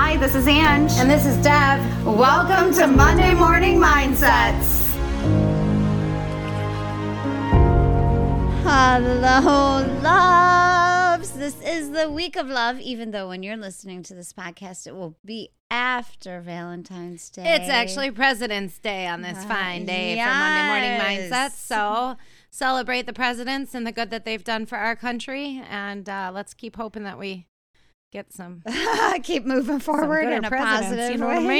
Hi, this is Ange. And this is Deb. Welcome to Monday Morning Mindsets. Hello, loves. This is the week of love, even though when you're listening to this podcast, it will be after Valentine's Day. It's actually President's Day on this fine day for Monday Morning Mindsets. So celebrate the presidents and the good that they've done for our country. And let's keep hoping that we get some. Keep moving forward in a positive you know way. what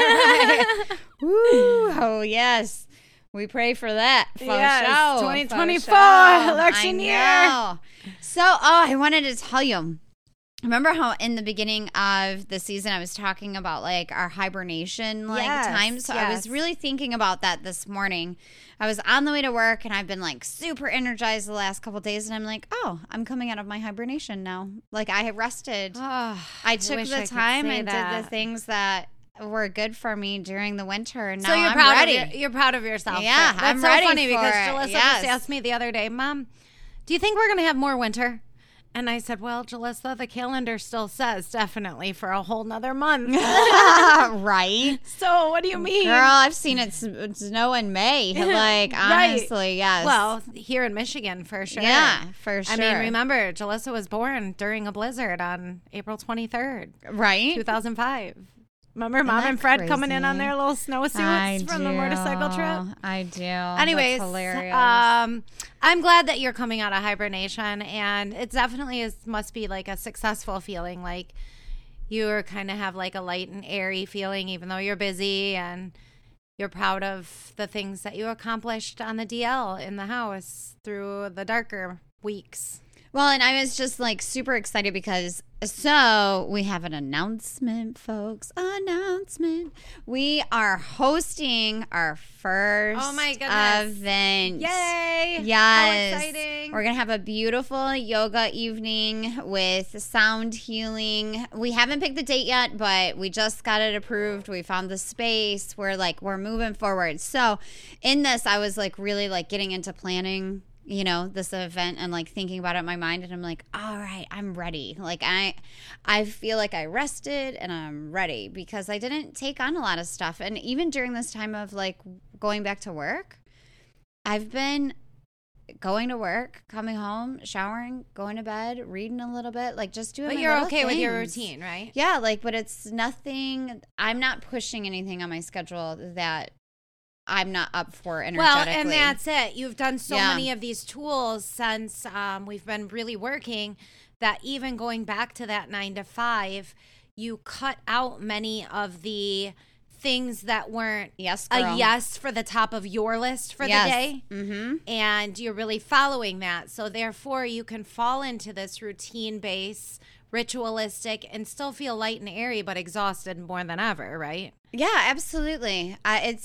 I mean? Woo. Oh, yes. We pray for that. Yes, show. 2024 election year. So, I wanted to tell you. Remember how in the beginning of the season I was talking about like our hibernation time? So I was really thinking about that this morning. I was on the way to work and I've been like super energized the last couple of days and I'm like, oh, I'm coming out of my hibernation now. Like I have rested. Oh, I took the time and did the things that were good for me during the winter, and now you're I'm proud ready. You're proud of yourself. Yeah, That's I'm so ready funny for because it. Jalissa just asked me the other day, Mom, do you think we're going to have more winter? And I said, well, Jalissa, the calendar still says definitely for a whole nother month. Right. So what do you mean? Girl, I've seen it snow in May. Like, honestly, yes. Well, here in Michigan, for sure. Yeah, for sure. I mean, remember, Jalissa was born during a blizzard on April 23rd. Right. 2005. Remember Mom and Fred coming in on their little snowsuits from the motorcycle trip? I do. Anyways, that's hilarious. I'm glad that you're coming out of hibernation, and it definitely must be like a successful feeling. Like you kind of have like a light and airy feeling, even though you're busy, and you're proud of the things that you accomplished on the DL in the house through the darker weeks. Well, and I was just like super excited because we have an announcement, folks. Announcement. We are hosting our first event. Yay! Yes. How exciting. We're going to have a beautiful yoga evening with sound healing. We haven't picked the date yet, but we just got it approved. We found the space. We're moving forward. So in this, I was like really like getting into planning this event and like thinking about it in my mind, and I'm like, all right, I'm ready. Like I feel like I rested and I'm ready because I didn't take on a lot of stuff. And even during this time of like going back to work, I've been going to work, coming home, showering, going to bed, reading a little bit, like just doing. But you're okay with your routine, right? Yeah, but it's nothing. I'm not pushing anything on my schedule that I'm not up for energetically. Well, and that's it. You've done so many of these tools since we've been really working that even going back to that 9 to 5, you cut out many of the things that weren't a yes for the top of your list for the day. Mm-hmm. And you're really following that. So therefore, you can fall into this routine-based, ritualistic, and still feel light and airy, but exhausted more than ever, right? Yeah, absolutely.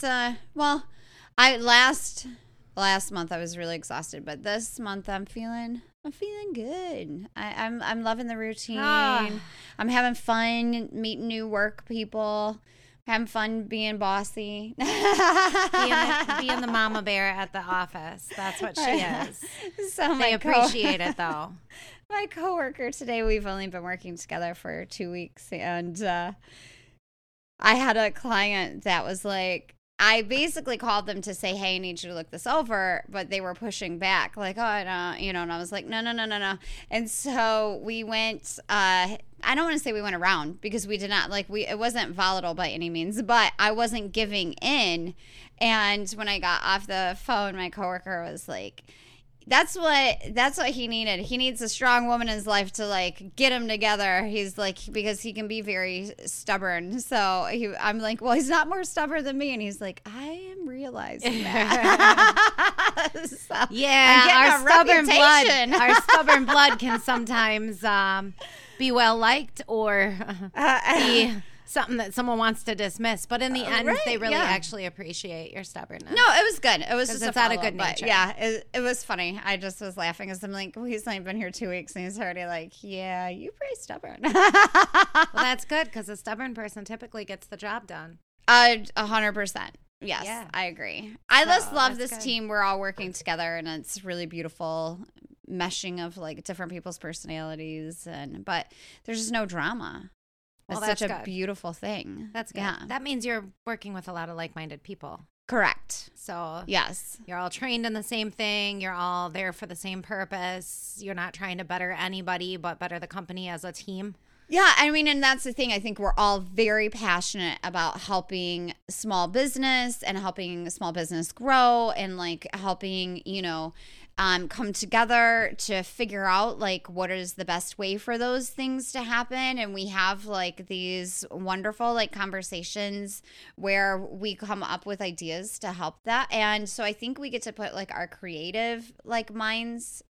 Last month I was really exhausted, but this month I'm feeling good. I'm loving the routine. I'm having fun meeting new work people. Having fun being bossy. being the mama bear at the office. That's what she is. So they appreciate it, though. My coworker today, we've only been working together for 2 weeks, and I had a client that was like, I basically called them to say, hey, I need you to look this over, but they were pushing back, like, oh, no, and I was like, no. And so we went, I don't want to say we went around because we did not, it wasn't volatile by any means, but I wasn't giving in. And when I got off the phone, my coworker was like, that's what he needed. He needs a strong woman in his life to like get him together. He's like, because he can be very stubborn. So I'm like, well, he's not more stubborn than me. And he's like, I am realizing that. So, our stubborn blood can sometimes be well liked or be something that someone wants to dismiss, but in the end, they really actually appreciate your stubbornness. No, it was good. It was just it's out of good nature. Yeah, it was funny. I just was laughing because I'm like, well, he's only been here 2 weeks, and he's already like, yeah, you're pretty stubborn. Well, that's good because a stubborn person typically gets the job done. 100%. Yes, I agree. I just love this team. We're all working together, and it's really beautiful meshing of like different people's personalities, but there's just no drama. It's such a beautiful thing. That's good. Yeah. That means you're working with a lot of like-minded people. Correct. So yes, you're all trained in the same thing. You're all there for the same purpose. You're not trying to better anybody, but better the company as a team. Yeah, I mean, and that's the thing. I think we're all very passionate about helping small business and helping small business grow and like helping, come together to figure out like what is the best way for those things to happen. And we have like these wonderful like conversations where we come up with ideas to help that. And so I think we get to put like our creative like minds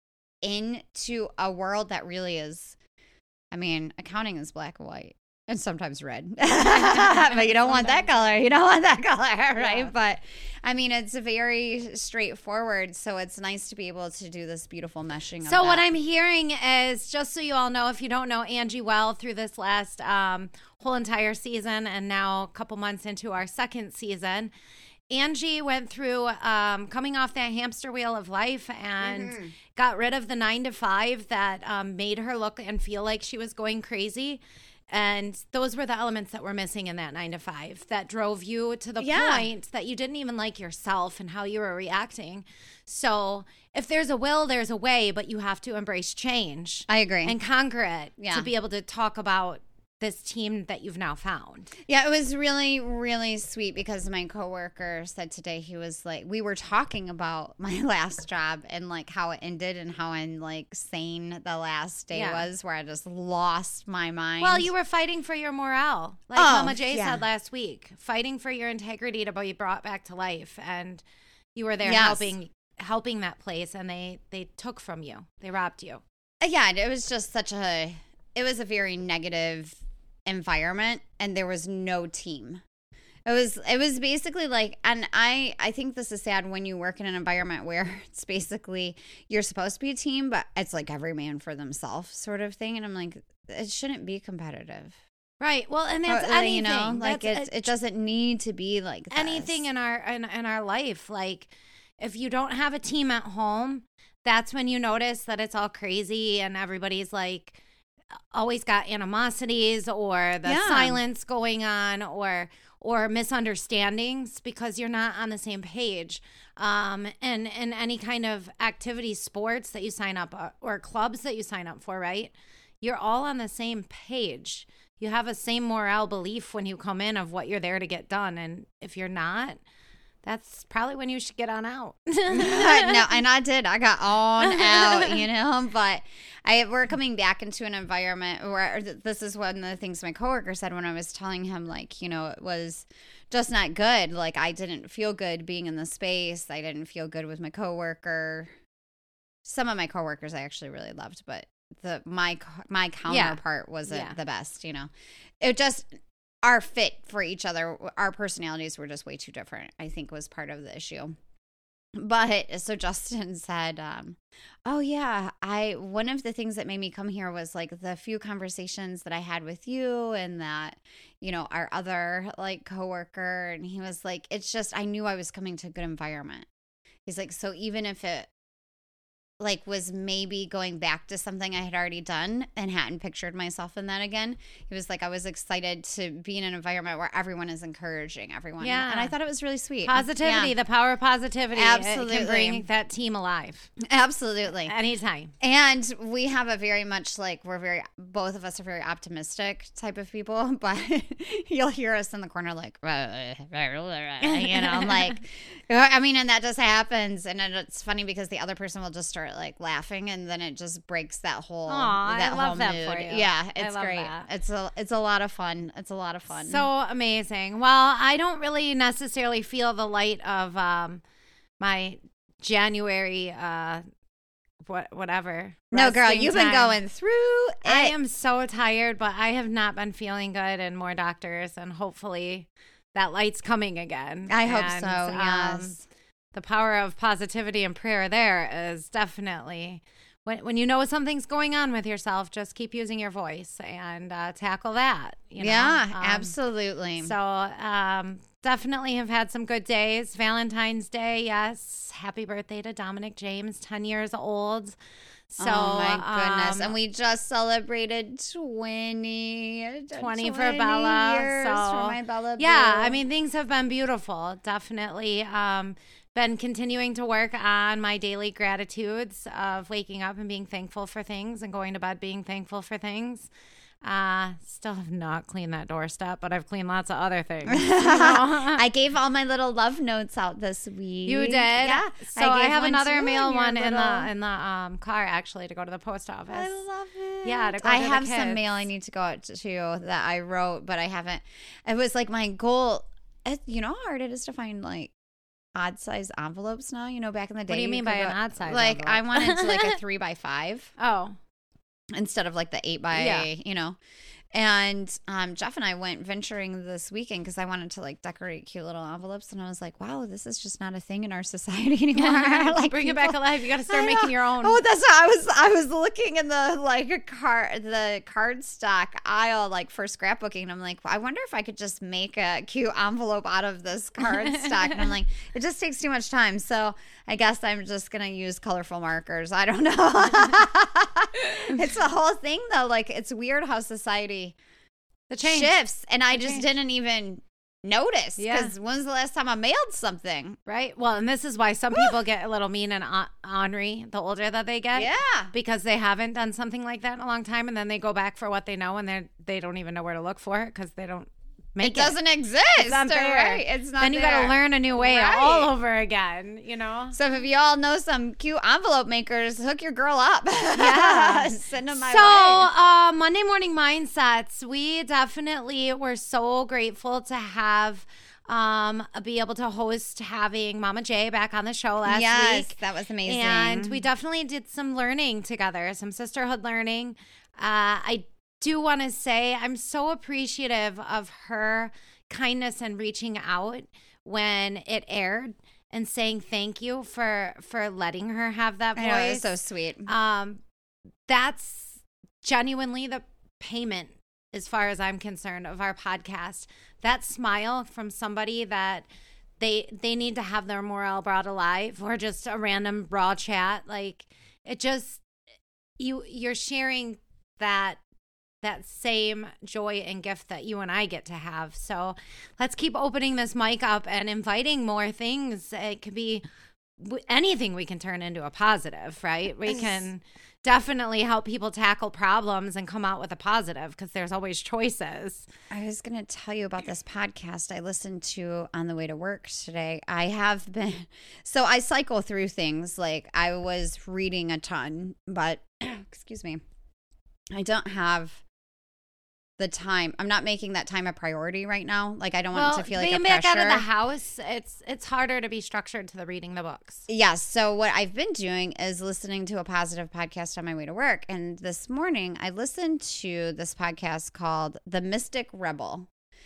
into a world that really is, I mean, accounting is black and white and sometimes red, but you don't want that color. You don't want that color, right? Yeah. But I mean, it's very straightforward. So it's nice to be able to do this beautiful meshing. So what I'm hearing is, just so you all know, if you don't know Angie well through this last whole entire season and now a couple months into our second season, Angie went through coming off that hamster wheel of life and got rid of the 9-to-5 that made her look and feel like she was going crazy. And those were the elements that were missing in that 9-to-5 that drove you to the point that you didn't even like yourself and how you were reacting. So if there's a will, there's a way, but you have to embrace change. I agree. And conquer it to be able to talk about this team that you've now found. Yeah, it was really, really sweet because my coworker said today, he was like, we were talking about my last job and like how it ended and how insane the last day was, where I just lost my mind. Well, you were fighting for your morale. Like Mama J said last week, fighting for your integrity to be brought back to life. And you were there helping that place, and they took from you. They robbed you. Yeah, it was just it was a very negative environment, and there was no team. It was basically like, and I think this is sad when you work in an environment where it's basically you're supposed to be a team, but it's like every man for themselves sort of thing. And I'm like, it shouldn't be competitive. Right. Well, and that's anything. Like it doesn't need to be like this. Anything in our life. Like if you don't have a team at home, that's when you notice that it's all crazy and everybody's like always got animosities or the silence going on or misunderstandings because you're not on the same page. And any kind of activity, sports that you sign up or clubs that you sign up for, right? You're all on the same page. You have a same morale belief when you come in of what you're there to get done. And if you're not, that's probably when you should get on out. No, and I did. I got on out, but we're coming back into an environment where this is one of the things my coworker said when I was telling him, like, it was just not good. Like, I didn't feel good being in the space. I didn't feel good with my coworker. Some of my coworkers I actually really loved, but my counterpart wasn't the best, It just... Our fit for each other, our personalities were just way too different, I think was part of the issue. But so Justin said, one of the things that made me come here was like the few conversations that I had with you and that, our other like coworker. And he was like, it's just, I knew I was coming to a good environment. He's like, so even if it like was maybe going back to something I had already done and hadn't pictured myself in that again. He was like, I was excited to be in an environment where everyone is encouraging everyone. Yeah. And I thought it was really sweet. Positivity, the power of positivity. Absolutely. It can bring that team alive. Absolutely. Anytime. And we have a very much like, both of us are very optimistic type of people, but you'll hear us in the corner like, like, I mean, and that just happens. And it's funny because the other person will just start like laughing, and then it just breaks that whole I love that mood. for you. Yeah, it's great. That. It's a lot of fun. It's a lot of fun. So amazing. Well, I don't really necessarily feel the light of my January whatever. No, girl, you've been going through it. I am so tired, but I have not been feeling good, and more doctors, and hopefully that light's coming again. I hope so. Yes. The power of positivity and prayer there is definitely when you know something's going on with yourself, just keep using your voice and tackle that. Yeah, absolutely. So definitely have had some good days. Valentine's Day, yes. Happy birthday to Dominic James, 10 years old. So, oh my goodness. And we just celebrated 20 for Bella. Years so, for my Bella Boo. Yeah, I mean, things have been beautiful. Definitely. Been continuing to work on my daily gratitudes of waking up and being thankful for things and going to bed being thankful for things. Still have not cleaned that doorstep, but I've cleaned lots of other things. I gave all my little love notes out this week. You did? Yeah. So I have another too, mail one in in the car actually to go to the post office. I love it. Yeah, to go I to the have some kids. mail I need to go out to that I wrote, but I haven't. It was like my goal. You know how hard it is to find like odd size envelopes now? You know, back in the day. What do you mean by an odd size Like envelope? I wanted to like a 3x5 Oh. instead of like the 8x, you know. And Jeff and I went venturing this weekend because I wanted to like decorate cute little envelopes, and I was like, "Wow, this is just not a thing in our society anymore." Like, bring it back alive. You got to start I making know. your own. Oh, that's what I was looking in the like the card stock aisle like for scrapbooking. And I'm like, I wonder if I could just make a cute envelope out of this card stock. And I'm like, it just takes too much time. So I guess I'm just gonna use colorful markers. I don't know. It's a whole thing though. Like it's weird how society the change shifts, and I The just change. didn't even notice. Yeah. Because when's the last time I mailed something? Right. Well, and this is why some people get a little mean and ornery the older that they get. Yeah. Because they haven't done something like that in a long time, and then they go back for what they know, and they don't even know where to look for it because they don't make it. It doesn't exist. It's not there. Right? It's not then you there. got to learn a new way Right. all over again, you know? So if you all know some cute envelope makers, hook your girl up. Yeah. Send them my So, way. Monday Morning Mindsets, we definitely were so grateful to have be able to host having Mama J back on the show last week. That was amazing. And we definitely did some learning together, some sisterhood learning. I do want to say I'm so appreciative of her kindness and reaching out when it aired and saying thank you for letting her have that voice. I know, it was so sweet. That's genuinely the payment, as far as I'm concerned, of our podcast. That smile from somebody that they need to have their morale brought alive, or just a random raw chat. Like it just you're sharing that same joy and gift that you and I get to have. So let's keep opening this mic up and inviting more things. It could be anything we can turn into a positive, right? We can definitely help people tackle problems and come out with a positive, because there's always choices. I was going to tell you about this podcast I listened to on the way to work today. I have been, so I cycle through things. Like I was reading a ton, but excuse me, I don't have the time. I'm not making that time a priority right now. Like I don't want it to feel like a being pressure. back out of the house, it's harder to be structured to the reading the books. Yes. So what I've been doing is listening to a positive podcast on my way to work. And this morning I listened to this podcast called The Mystic Rebel.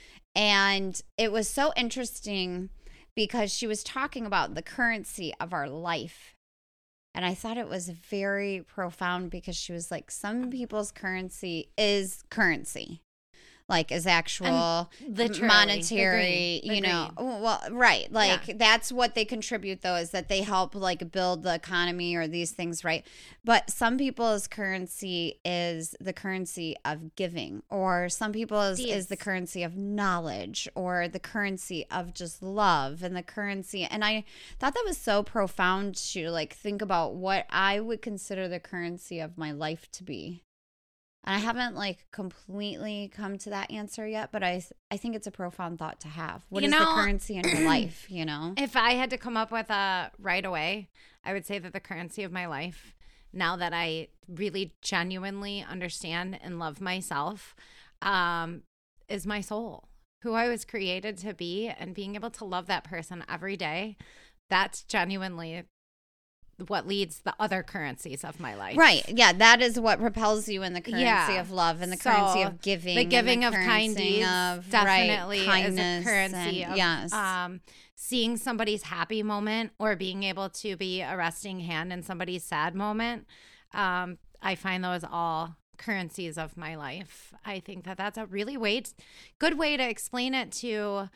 And it was so interesting because she was talking about the currency of our life. And I thought it was very profound because she was like, some people's currency is currency. Like is actual Literally. monetary, Agreed. you know, well, right. Like that's what they contribute though, is that they help like build the economy or these things, right? But some people's currency is the currency of giving, or some people's is the currency of knowledge, or the currency of just love, and the currency. And I thought that was so profound to like think about what I would consider the currency of my life to be. And I haven't like completely come to that answer yet, but I think it's a profound thought to have. What is the currency in your life, you know? If I had to come up with a right away, I would say that the currency of my life, now that I really genuinely understand and love myself, is my soul, who I was created to be, and being able to love that person every day. That's genuinely what leads the other currencies of my life. Right. Yeah. That is what propels you in the currency of love and the currency of giving. The giving of kind deeds definitely kindness is a currency. and, of, yes. Seeing somebody's happy moment, or being able to be a resting hand in somebody's sad moment. I find those all currencies of my life. I think that that's a really good way to explain it to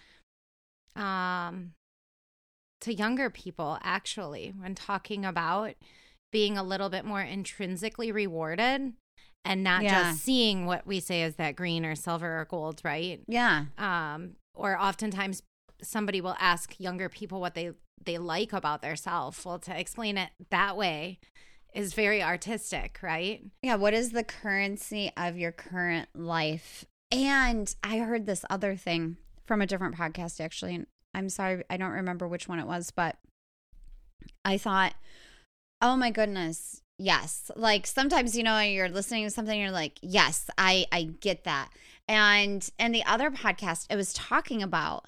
younger people, actually, when talking about being a little bit more intrinsically rewarded and not just seeing what we say is that green or silver or gold, right? Yeah. Or oftentimes somebody will ask younger people what they like about their self. Well, to explain it that way is very artistic, right? Yeah. What is the currency of your current life? And I heard this other thing from a different podcast, actually. And I'm sorry, I don't remember which one it was, but I thought, oh my goodness, yes. Like sometimes, you're listening to something, you're like, yes, I get that. And the other podcast, it was talking about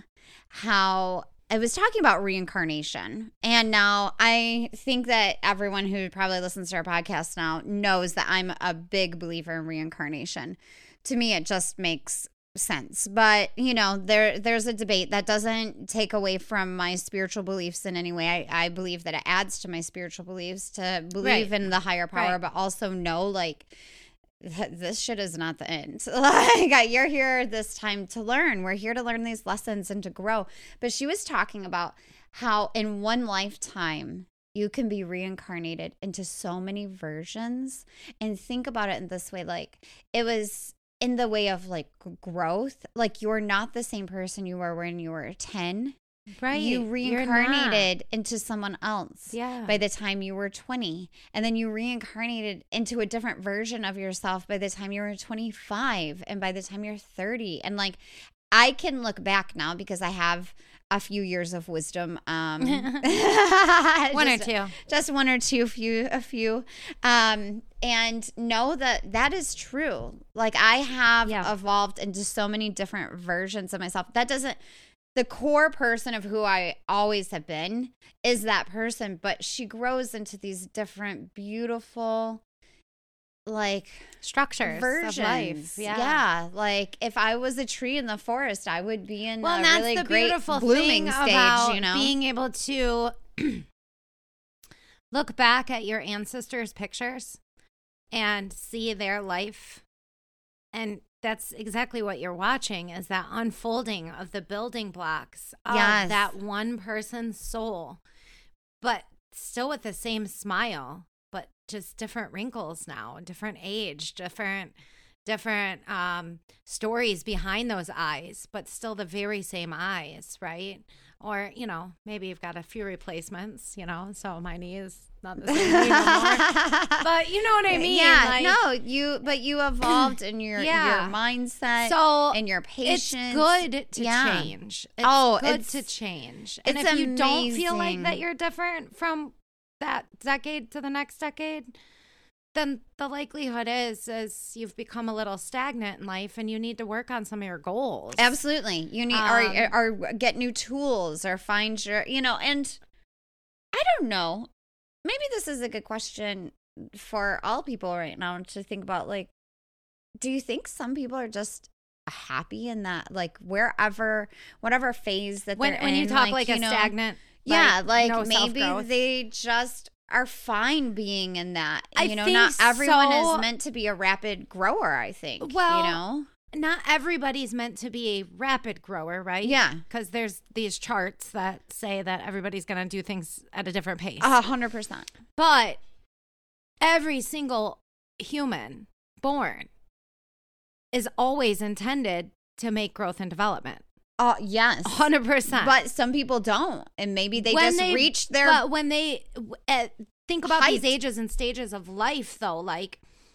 reincarnation. And now I think that everyone who probably listens to our podcast now knows that I'm a big believer in reincarnation. To me, it just makes sense. But, there's a debate that doesn't take away from my spiritual beliefs in any way. I believe that it adds to my spiritual beliefs to believe in the higher power, but also know, like, this shit is not the end. Like, you're here this time to learn. We're here to learn these lessons and to grow. But she was talking about how in one lifetime, you can be reincarnated into so many versions. And think about it in this way. Like, it was in the way of like growth. Like, you're not the same person you were when you were 10. Right. You reincarnated into someone else by the time you were 20. And then you reincarnated into a different version of yourself by the time you were 25 and by the time you're 30. And like, I can look back now because I have a few years of wisdom. One or two. Just one or two, a few. And know that is true. Like, I have evolved into so many different versions of myself. That doesn't... The core person of who I always have been is that person, but she grows into these different beautiful, like, structures versions of life. Yeah, like if I was a tree in the forest, I would be in a that's really the great beautiful blooming thing stage. About being able to look back at your ancestors' pictures and see their life, and that's exactly what you're watching, is that unfolding of the building blocks of that one person's soul, but still with the same smile, but just different wrinkles now, different age, different stories behind those eyes, but still the very same eyes, right? Or, maybe you've got a few replacements, so my knee is not the same knee no more. But you know what I mean? Yeah, like, you evolved in your mindset and your patience. It's good to change. It's good to change. And if you don't feel like that you're different from that decade to the next decade, then the likelihood is you've become a little stagnant in life and you need to work on some of your goals. Absolutely. You need or get new tools or find your, and I don't know. Maybe this is a good question for all people right now to think about. Like, do you think some people are just happy in that, like, whatever phase that they're in? When you talk like a stagnant, like maybe self-growth. They just are fine being in that. I think not everyone is meant to be a rapid grower, I think. Well, not everybody's meant to be a rapid grower, right? Yeah. Because there's these charts that say that everybody's going to do things at a different pace. 100%. But every single human born is always intended to make growth and development. Yes. 100%. But some people don't. And maybe they reach their... But when they think about these ages and stages of life, though, like...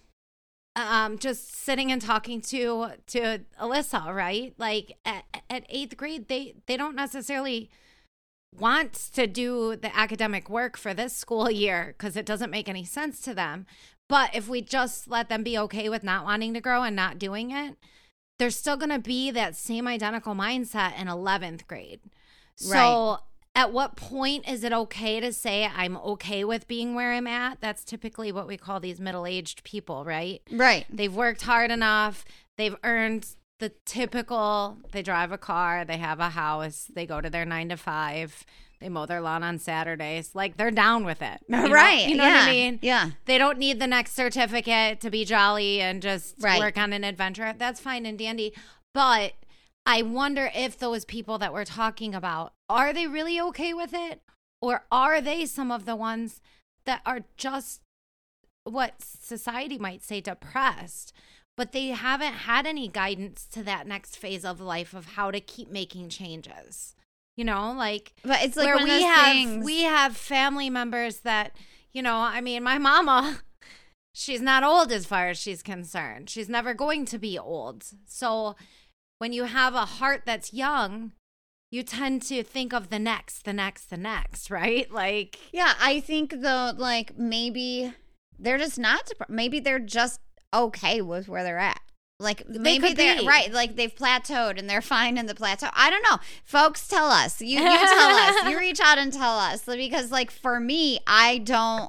just sitting and talking to Alyssa, right? Like at 8th grade, they don't necessarily want to do the academic work for this school year because it doesn't make any sense to them. But if we just let them be okay with not wanting to grow and not doing it, there's still going to be that same identical mindset in 11th grade. So at what point is it okay to say I'm okay with being where I'm at? That's typically what we call these middle-aged people, right? Right. They've worked hard enough. They've earned the typical, they drive a car, they have a house, they go to their 9 to 5, they mow their lawn on Saturdays. Like, they're down with it. Right. You know what I mean? Yeah. They don't need the next certificate to be jolly and just work on an adventure. That's fine and dandy. But I wonder if those people that we're talking about, are they really okay with it? Or are they some of the ones that are just what society might say depressed, but they haven't had any guidance to that next phase of life of how to keep making changes. You know, like, but it's like where one of those things. we have family members that, you know, I mean, my mama, she's not old as far as she's concerned. She's never going to be old. So when you have a heart that's young, you tend to think of the next, right? Like, yeah, I think though, like, maybe they're just not, maybe they're just okay with where they're at. Like, maybe they're right. Like, they've plateaued and they're fine in the plateau. I don't know. Folks, tell us. You tell us. You reach out and tell us. Because, like, for me, I don't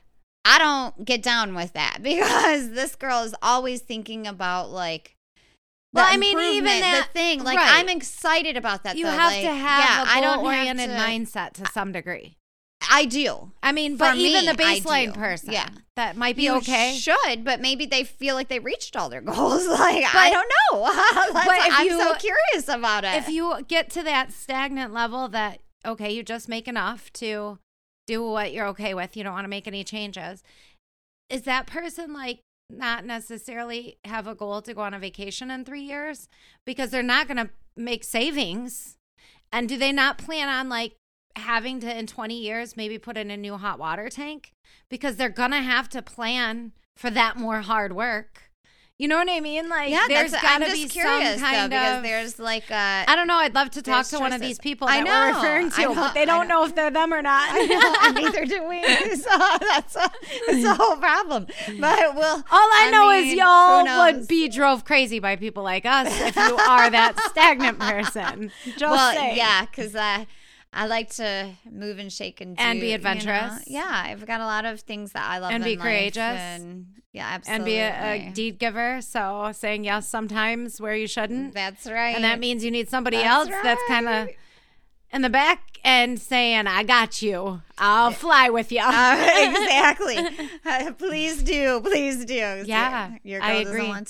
get down with that, because this girl is always thinking about, like, well, I mean, even that the thing. Like, right. I'm excited about that. You though. have like, to have a don't goal-oriented mindset to some degree. I do. I mean, but even the baseline do. person, yeah, that might be you okay. Should, but maybe they feel like they reached all their goals. Like, I don't know. I'm so curious about it. If you get to that stagnant level that, okay, you just make enough to do what you're okay with, you don't want to make any changes, is that person like not necessarily have a goal to go on a vacation in 3 years because they're not going to make savings? And do they not plan on like having to, in 20 years, maybe put in a new hot water tank? Because they're going to have to plan for that more hard work. You know what I mean? Like, yeah, there's got to be curious, some kind though, because of, there's like I don't know. I'd love to talk to one of these people that we're referring to, but they don't know if they're them or not. I know, and neither do we. So that's the whole problem. But all I know is y'all would be drove crazy by people like us if you are that stagnant person. Just saying. Yeah, because I like to move and shake and do, and be adventurous. You know? Yeah, I've got a lot of things that I love and in be courageous. And, yeah, absolutely. And be a deed giver. So saying yes sometimes where you shouldn't. That's right. And that means you need somebody else that's kind of in the back and saying, I got you. I'll fly with you. Exactly. Please do. Please do. Yeah, your girl I agree. Doesn't want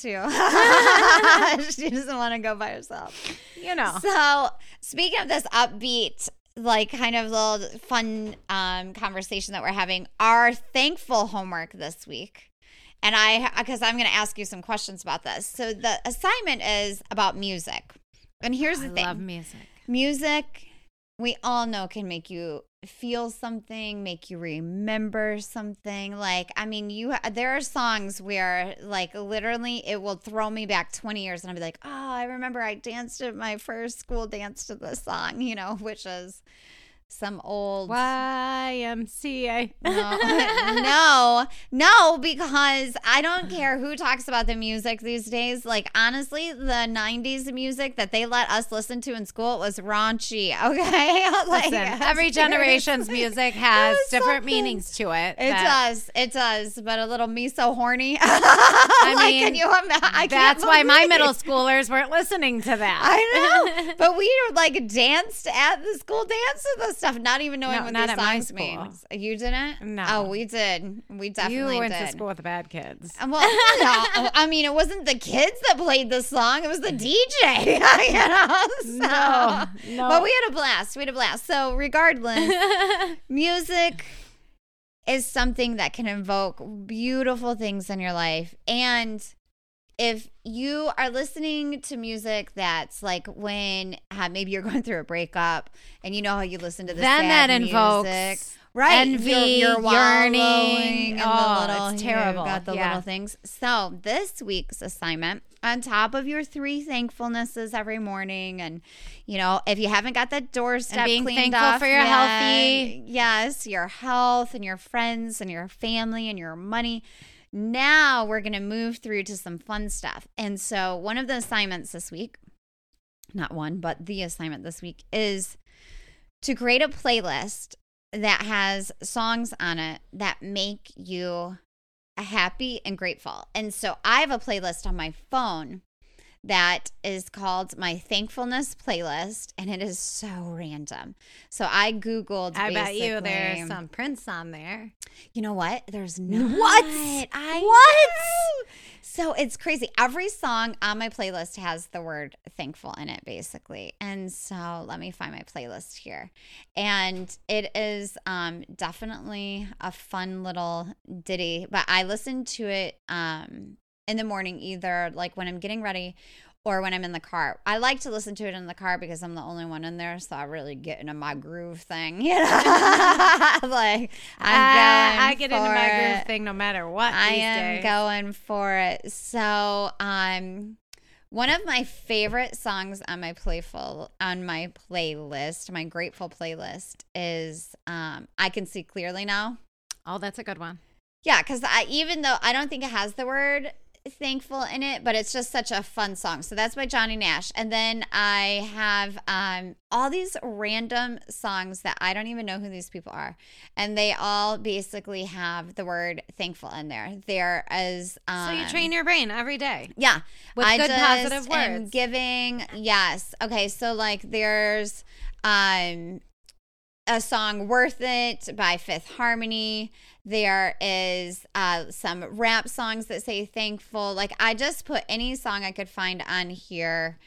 to. She doesn't want to go by herself. You know. So speaking of this upbeat, like kind of little fun conversation that we're having, our thankful homework this week. And because I'm going to ask you some questions about this. So the assignment is about music. And here's the thing. I love music. Music, we all know, can make you feel something, make you remember something. Like, I mean, there are songs where, like, literally it will throw me back 20 years and I'll be like, oh, I remember I danced at my first school dance to this song, you know, which is some old YMCA. No, because I don't care who talks about the music these days. Like, honestly, the 90s music that they let us listen to in school was raunchy, okay? Like, listen, every generation's music has different meanings to it. It does, but a little me so horny. I mean, can you imagine? That's why my middle schoolers weren't listening to that. I know, but we like danced at the school dance to this stuff, not even knowing what these songs mean. You didn't? No. Oh, we did. We definitely You went did. to school with the bad kids. Well, no, I mean, it wasn't the kids that played the song. It was the DJ, you know? So, no. But we had a blast. So regardless, music is something that can evoke beautiful things in your life. And if you are listening to music that's like when maybe you're going through a breakup and you know how you listen to the then sad that music, invokes right? envy, you're yearning. It's terrible. Got the little things. So this week's assignment, on top of your 3 thankfulnesses every morning, and you know, if you haven't got that doorstep being cleaned thankful off for your healthy, yes, your health and your friends and your family and your money. Now we're going to move through to some fun stuff. And so one of the assignments this week, not one, but the assignment this week is to create a playlist that has songs on it that make you happy and grateful. And so I have a playlist on my phone that is called my thankfulness playlist, and it is so random. So I Googled. I bet you there's some Prince on there. You know what? There's not. What? What? So it's crazy. Every song on my playlist has the word thankful in it, basically. And so let me find my playlist here. And it is definitely a fun little ditty, but I listen to it in the morning, either like when I'm getting ready or when I'm in the car. I like to listen to it in the car because I'm the only one in there, so I really get into my groove thing. You know, like I get into my groove thing no matter what. I am going for it. So, one of my favorite songs on my playlist, my grateful playlist, is "I Can See Clearly Now." Oh, that's a good one. Yeah, because even though I don't think it has the word thankful in it, but it's just such a fun song. So that's by Johnny Nash. And then I have all these random songs that I don't even know who these people are, and they all basically have the word thankful in there. There is so you train your brain every day, yeah, with good positive words. And giving, yes. Okay, so like there's a song "Worth It" by Fifth Harmony. There is some rap songs that say thankful. Like I just put any song I could find on here,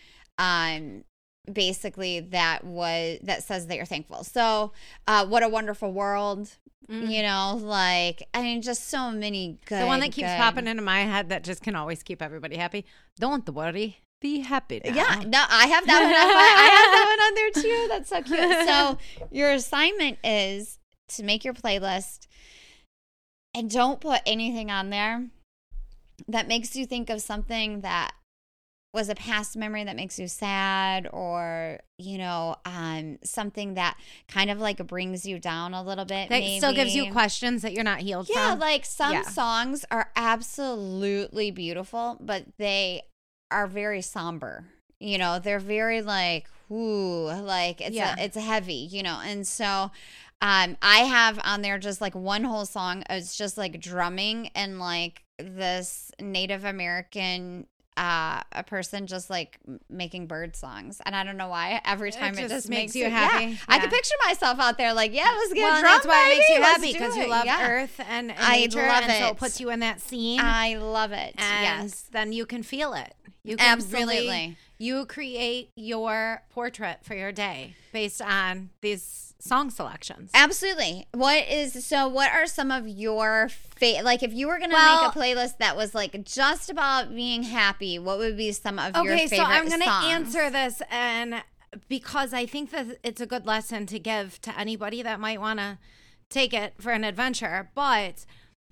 basically that says that you're thankful. So, "What a Wonderful World." You know, like, I mean, just so many good. The one that keeps popping into my head that just can always keep everybody happy. Don't worry. Be happy now. Yeah, no, I have that one. I have that one on there too. That's so cute. So your assignment is to make your playlist and don't put anything on there that makes you think of something that was a past memory that makes you sad, or, you know, something that kind of like brings you down a little bit. That still gives you questions that you're not healed from. Yeah, like some songs are absolutely beautiful, but they are very somber. You know, they're very like, ooh, like it's heavy, you know. And so I have on there just like one whole song. It's just like drumming and like this Native American a person just like making bird songs, and I don't know why every time it just makes you happy. Yeah. I can picture myself out there like, let's get drunk. That's why baby. It makes you let's happy, because you love Earth and nature, and so it puts you in that scene. I love it. And then you can feel it. You can absolutely. You create your portrait for your day based on these song selections. Absolutely. What are some of your like, if you were going to make a playlist that was like just about being happy, what would be some of your favorite songs? Okay, so I'm going to answer this, and because I think that it's a good lesson to give to anybody that might want to take it for an adventure, but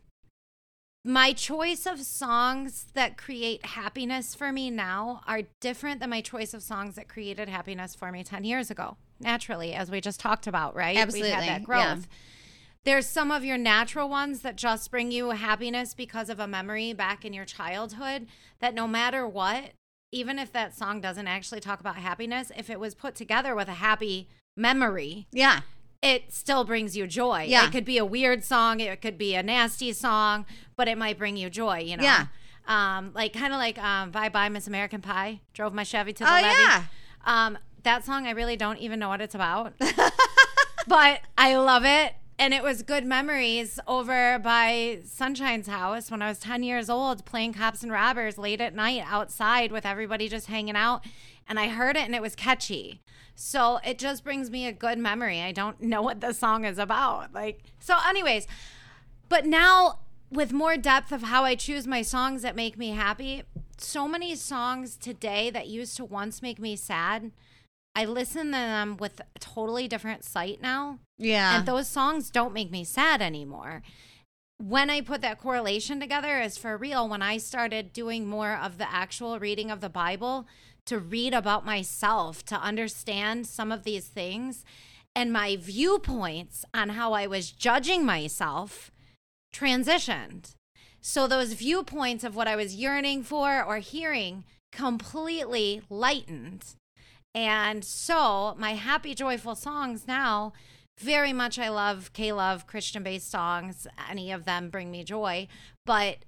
my choice of songs that create happiness for me now are different than my choice of songs that created happiness for me 10 years ago. Naturally, as we just talked about, right? Absolutely. We've had that growth. Yeah. There's some of your natural ones that just bring you happiness because of a memory back in your childhood, that no matter what, even if that song doesn't actually talk about happiness, if it was put together with a happy memory, it still brings you joy. Yeah. It could be a weird song, it could be a nasty song, but it might bring you joy, you know? Yeah. Like kind of like Bye Bye Miss American Pie, drove my Chevy to the levee. Yeah. That song, I really don't even know what it's about, but I love it. And it was good memories over by Sunshine's house when I was 10 years old, playing cops and robbers late at night outside with everybody just hanging out. And I heard it and it was catchy. So it just brings me a good memory. I don't know what the song is about. So anyways, but now with more depth of how I choose my songs that make me happy, so many songs today that used to once make me sad, I listen to them with a totally different sight now. Yeah. And those songs don't make me sad anymore. When I put that correlation together, is for real, when I started doing more of the actual reading of the Bible, to read about myself, to understand some of these things, and my viewpoints on how I was judging myself transitioned. So those viewpoints of what I was yearning for or hearing completely lightened. And so my happy, joyful songs now, very much I love K-Love, Christian-based songs. Any of them bring me joy. But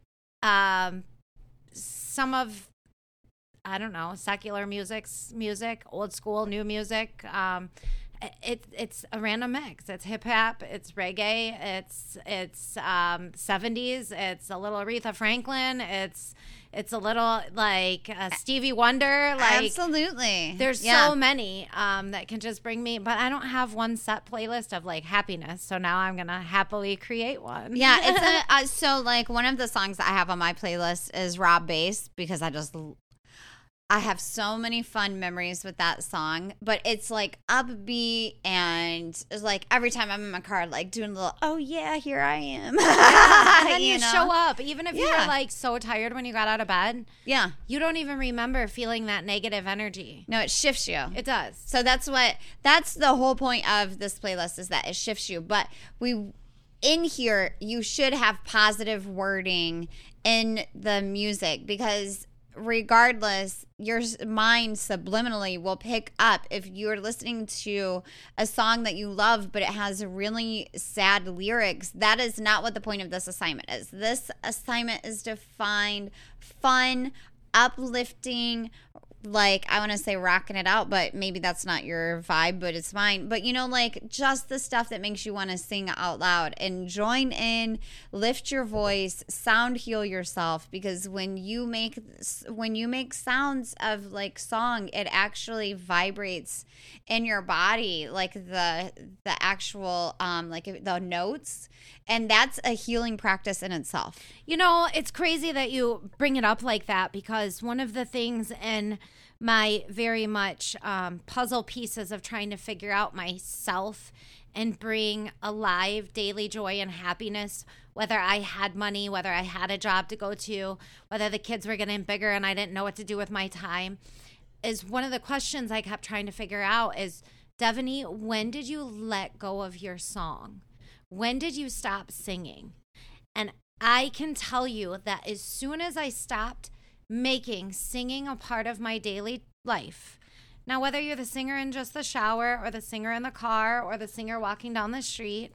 some of, I don't know, secular music, old school, new music, it's a random mix. It's hip hop, it's reggae, it's 70s, it's a little Aretha Franklin, it's a little like Stevie Wonder. Like, absolutely, there's so many that can just bring me. But I don't have one set playlist of like happiness, so now I'm gonna happily create one. Yeah, it's so like one of the songs that I have on my playlist is Rob Bass, because I have so many fun memories with that song, but it's like upbeat, and it's like every time I'm in my car, like doing a little, oh yeah, here I am. And then you show up, even if you were like so tired when you got out of bed. Yeah. You don't even remember feeling that negative energy. No, it shifts you. It does. So that's the whole point of this playlist, is that it shifts you. But in here, you should have positive wording in the music, because regardless, your mind subliminally will pick up if you're listening to a song that you love but it has really sad lyrics. That is not what the point of this assignment is. This assignment is to find fun, uplifting, like, I want to say rocking it out, but maybe that's not your vibe, but it's mine. But, like, just the stuff that makes you want to sing out loud and join in, lift your voice, sound heal yourself, because when you make sounds of like song, it actually vibrates in your body, like the actual like the notes, and that's a healing practice in itself. It's crazy that you bring it up like that, because one of the things in my very much puzzle pieces of trying to figure out myself and bring alive daily joy and happiness, whether I had money, whether I had a job to go to, whether the kids were getting bigger and I didn't know what to do with my time, is one of the questions I kept trying to figure out is, Devaney, when did you let go of your song? When did you stop singing? And I can tell you that as soon as I stopped making singing a part of my daily life, now whether you're the singer in just the shower or the singer in the car or the singer walking down the street,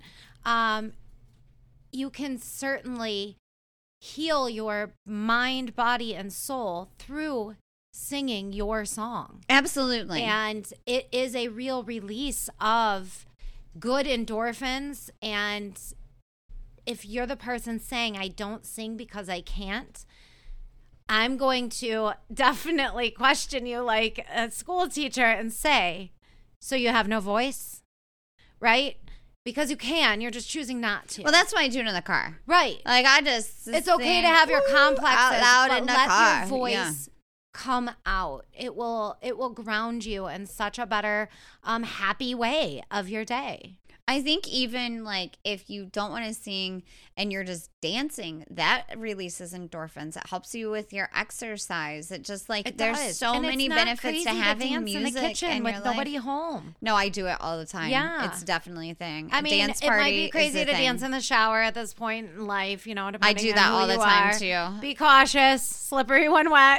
you can certainly heal your mind, body, and soul through singing your song. Absolutely. And it is a real release of good endorphins. And if you're the person saying, I don't sing because I can't, I'm going to definitely question you like a school teacher and say, so you have no voice, right? Because you can, you're just choosing not to. Well, that's why I do it in the car. Right. Like, I just it's okay to have your complexes out loud but in the let car. your voice come out. It will ground you in such a better happy way of your day. I think even like if you don't want to sing and you're just dancing, that releases endorphins. It helps you with your exercise. It just like there's so many benefits to having music in the kitchen with nobody home. No, I do it all the time. Yeah, it's definitely a thing. I mean, dance it party might be crazy to thing. Dance in the shower at this point in life. Depending I do that on who all the you time are. too. Be cautious, slippery when wet.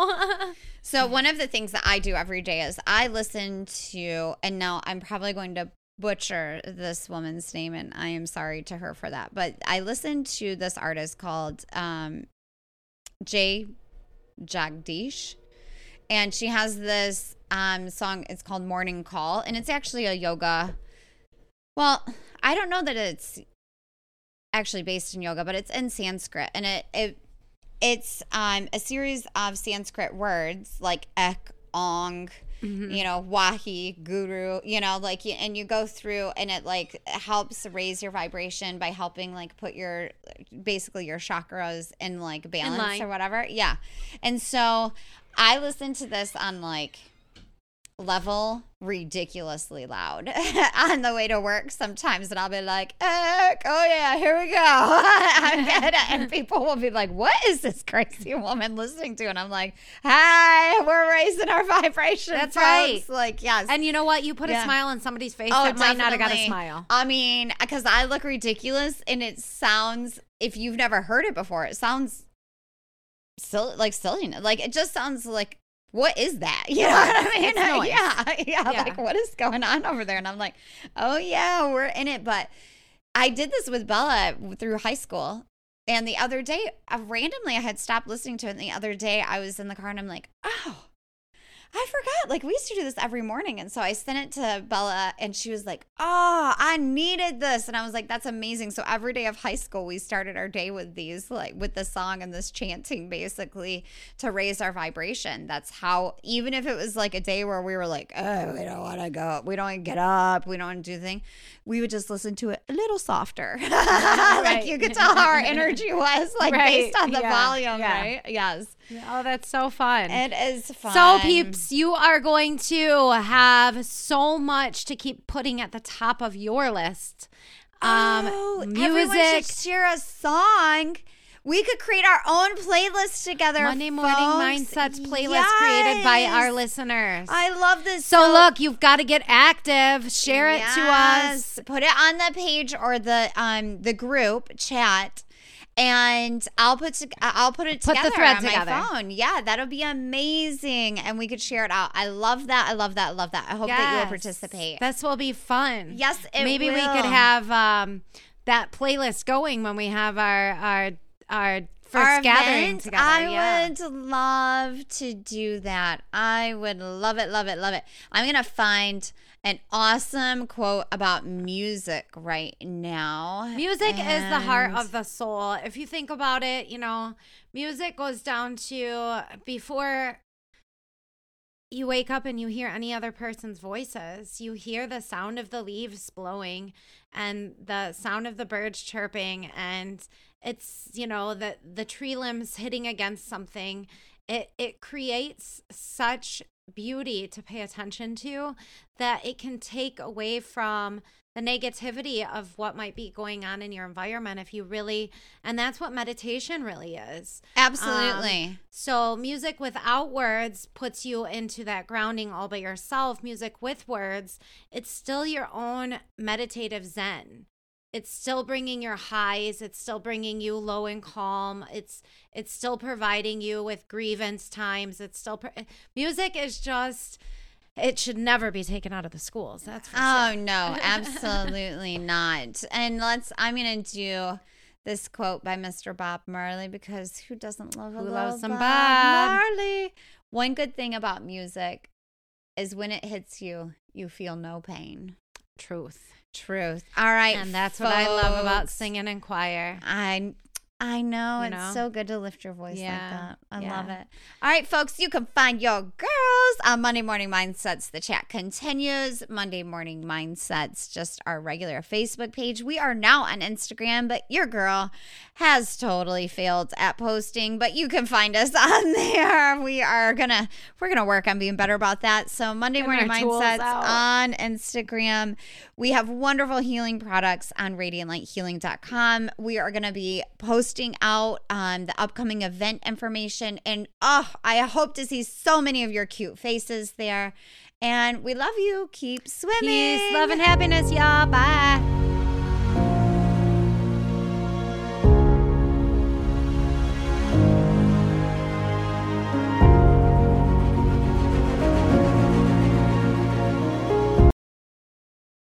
So one of the things that I do every day is I listen to, and now I'm probably going to butcher this woman's name, and I am sorry to her for that, but I listened to this artist called Jay Jagdish, and she has this song. It's called Morning Call, and it's actually a yoga. Well, I don't know that it's actually based in yoga, but it's in Sanskrit, and it's a series of Sanskrit words like ek, ong, wahi, guru, and you go through, and it like helps raise your vibration by helping like put your chakras in like balance or whatever. Yeah. And so I listen to this on like level ridiculously loud on the way to work sometimes, and I'll be like, oh yeah, here we go. I get it. And people will be like, what is this crazy woman listening to? And I'm like, hi, we're raising our vibration. That's folks. right. Like, yes. And you know what? You put a smile on somebody's face that might not have got a smile. I mean, because I look ridiculous, and it sounds, if you've never heard it before, it sounds like silliness. Like, it just sounds like, what is that? You know what I mean? Yeah. Like, what is going on over there? And I'm like, oh yeah, we're in it. But I did this with Bella through high school. And the other day, randomly, I had stopped listening to it. And the other day, I was in the car, and I'm like, oh, I forgot. Like, we used to do this every morning. And so I sent it to Bella, and she was like, oh, I needed this. And I was like, that's amazing. So every day of high school, we started our day with these, like with the song and this chanting, basically, to raise our vibration. That's how, even if it was like a day where we were like, oh, we don't want to go, we don't want to get up, we don't want to do the thing, we would just listen to it a little softer. Like, you could tell how our energy was, like, based on the volume, right? Yes. Oh, that's so fun. It is fun. So, peeps, you are going to have so much to keep putting at the top of your list. Everyone Music. should share a song. We could create our own playlist together. Monday Morning Mindsets playlist created by our listeners. I love this. So look, you've got to get active. Share it to us. Put it on the page or the group chat. And I'll put it together the thread on together. my phone. Yeah, that'll be amazing. And we could share it out. I love that. I love that. I love that. I hope that you will participate. This will be fun. Yes, it Maybe will. we could have that playlist going when we have our first gathering event, together. I would love to do that. I would love it, love it, love it. I'm going to find an awesome quote about music right now. Music is the heart of the soul. If you think about it, music goes down to before you wake up and you hear any other person's voices. You hear the sound of the leaves blowing and the sound of the birds chirping, and it's, the tree limbs hitting against something. It creates such beauty to pay attention to that it can take away from the negativity of what might be going on in your environment if you really, and that's what meditation really is. Absolutely. So music without words puts you into that grounding all by yourself. Music with words, it's still your own meditative zen. It's still bringing your highs. It's still bringing you low and calm. It's still providing you with grievance times. It's still music is just, it should never be taken out of the schools. That's for sure. Oh no, absolutely not. And I'm gonna do this quote by Mr. Bob Marley, because who doesn't love some Bob Marley? One good thing about music is when it hits you, you feel no pain. Truth. All right, and that's folks. what I love about singing in choir. I know. It's so good to lift your voice like that. I love it. All right, folks, you can find your girls on Monday Morning Mindsets. The chat continues. Monday Morning Mindsets, just our regular Facebook page. We are now on Instagram, but your girl has totally failed at posting, but you can find us on there. We're gonna work on being better about that. So Monday Morning Mindsets on Instagram. We have wonderful healing products on radiantlighthealing.com. We are gonna be posting out the upcoming event information, and I hope to see so many of your cute faces there. And we love you. Keep swimming. Peace, love, and happiness, y'all. Bye.